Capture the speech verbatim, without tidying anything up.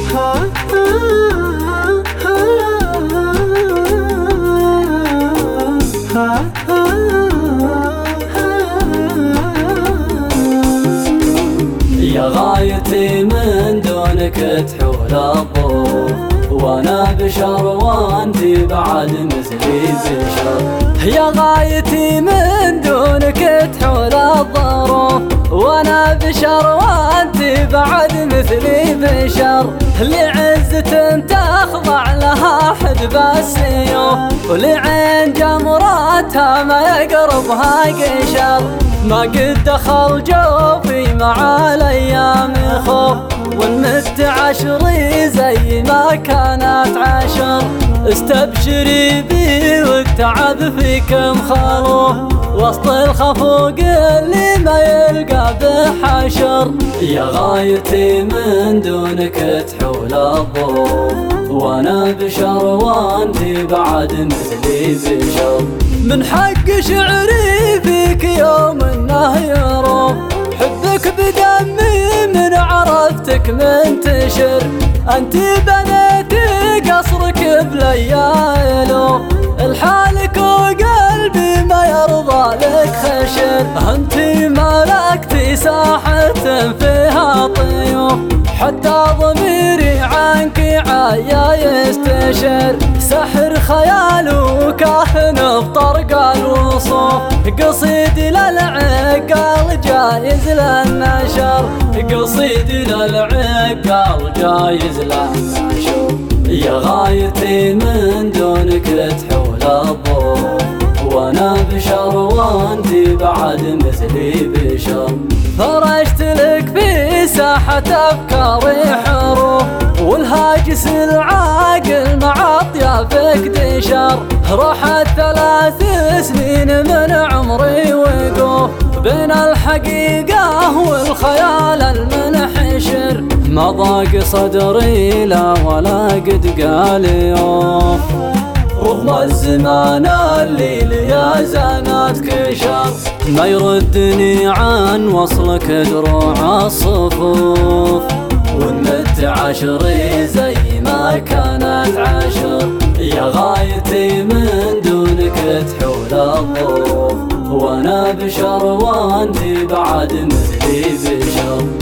يا غايتي من دونك تحول الظروف، وانا بشر وانتي بعد مثلي بشر. يا غايتي من دونك تحول الظروف، وانا بشر وانتي بعد مثلي بشر. لعزة تخضع لها حدب السيوف، ولعين جمراتها ما يقربها قشر. ما قد دخل جوفي مع الايام خوف، والمت عشري زي ما كانت عشر. استبشري بي والتعب فيكم خروف، وسط الخفوق اللي ما يلقى بحشر. يا غايتي من دونك تحول الظروف، وانا بشر وانتي بعد مثلي بشر. من حق شعري فيك يوم انه يروف، حبك بدمي من عرفتك منتشر. انتي بنيتي قصرك بليالو، الحالك وقلبي ما يرضى لك خشر. انتي ملكتي ساحة فيها طيوف، حتى ضميري عنك عيا يستشر. سحر خيال وكاهن بطرق الوصوف، قصيدي للعقال جايز للنشر. قصيدي للعقال جايز للنشر. يا غايتي من دونك تحول الظروف، وانا بشر وانتي بعد مثلي بشر. فرشت لك في ساحة افكاري حروف، والهاجس العاقل مع اطيافك دشر. راحت ثلاث سنين من عمري وقوف، بين الحقيقة والخيال المنحشر. ما ضاق صدري لا ولا قد قال يوف، رغم الزمان اللي ليا زانات كشر. ما يردني عن وصلك دروع الصفوف، والمت عشري زي ما كانت عشر. يا غايتي من دونك تحول الظروف، وانا بشر وانتي بعد مثلي بشر.